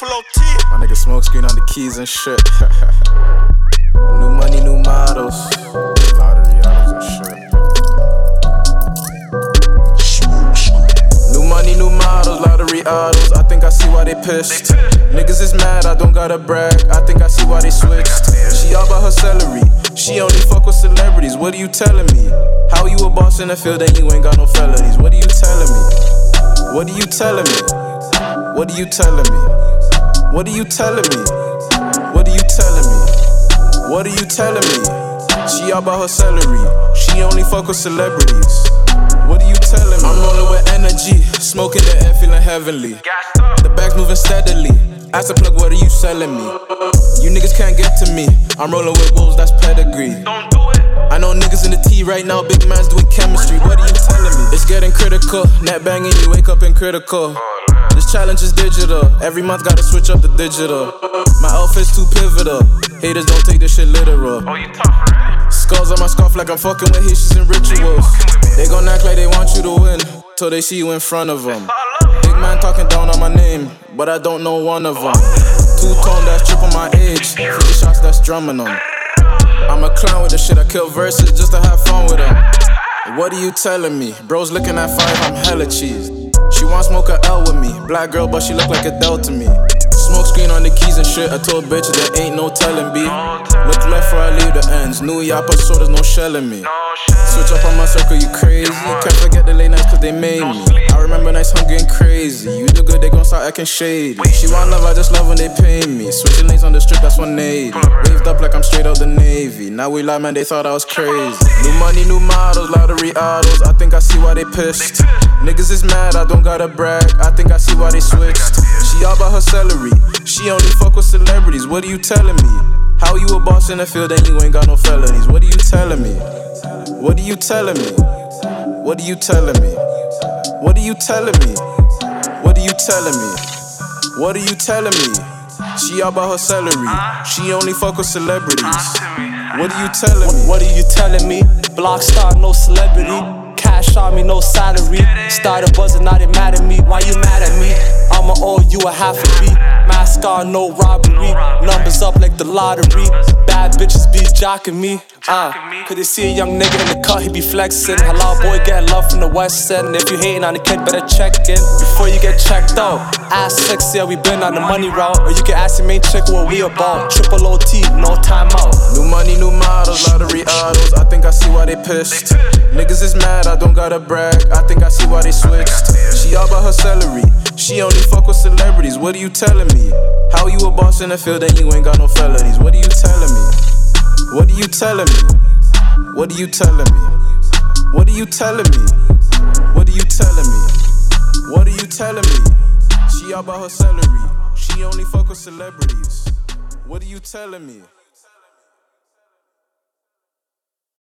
Triple OT. My nigga smoke screen on the keys and shit. New money, new models. Lottery autos and shit. New money, new models, lottery autos. I think I see why they pissed. Niggas is mad, I don't gotta brag. I think I see why they switched. She all about her celery. She only fuck with celebrities. What are you telling me? How you a boss in the field and you ain't got no felonies? What are you telling me? What are you telling me? What are you telling me? What are you telling me? What are you telling me? What are you telling me? She all about her celery. She only fuck with celebrities. What are you telling me? I'm rolling with energy, smoking the air, feeling heavenly. The bag's moving steadily. Ask the plug, what are you selling me? You niggas can't get to me. I'm rolling with wolves, that's pedigree. Don't do it. I know niggas in the T right now, big man's doing chemistry. What are you telling me? It's getting critical. Net banging, you wake up in critical. This challenge is digital. Every month gotta switch up the digital. My outfit's too pivotal. Haters don't take this shit literal. Oh, you tough, right? Skulls on my scarf like I'm fucking with Haitians and rituals. They gon' act like they want you to win till they see you in front of them. Big man talking down on my name, but I don't know one of them. Two-tone, that's triple my age. 50 shots, that's drumming on. I'm a clown with the shit, I kill verses just to have fun with them. What are you telling me? Bro's looking at 5, I'm hella cheesed. She want smoke a L with me. Black girl, but she look like a Del to me. Smoke screen on the keys and shit. I told bitches there ain't no telling B. Look left before I leave the ends. New yappa, so there's no shelling me. Switch up on my circle, you crazy. Can't forget the late nights cause they made me. I remember nights hungry and crazy. You do good, they gon' start acting shady. She want love, I just love when they pay me. Switching lanes on the strip, that's 180. Waved up like I'm straight out the Navy. Now we lie, man, they thought I was crazy. New money, new models, lottery autos. I think I see why they pissed. Niggas is mad, I don't gotta brag. I think I see why they switched. She all about her celery. She only fuck with celebrities. What are you telling me? How you a boss in the field and you ain't got no felonies? What are you telling me? What are you telling me? What are you telling me? What are you telling me? What are you telling me? What are you telling me? She all about her celery. She only fuck with celebrities. What are you telling me? What are you telling me? Block star, no celebrity. Cash on me, no salary. Started buzzing, now they mad at me. Why you mad at me? I'ma owe you a half a beat. Mask on, no robbery. Numbers up like the lottery. Bad bitches be jocking me. Could they see a young nigga in the cut, he be flexing. Halal boy getting love from the west end. If you hating on the kid, better check in before you get checked out. Ask sex, yeah, we been on the money route. Or you can ask your main chick what we about. Triple OT, no time out. New money, new models, lottery autos. I think I see why they pissed. Niggas is mad, I don't gotta brag. I think I see why they switched. She all about her celery. She only fuck with celebrities. What are you telling me? How you a boss in the field and you ain't got no felonies? What are you telling me? What are you telling me? What are you telling me? What are you telling me? What are you telling me? What are you telling me? She all about her celery. She only fuck with celebrities. What are you telling me?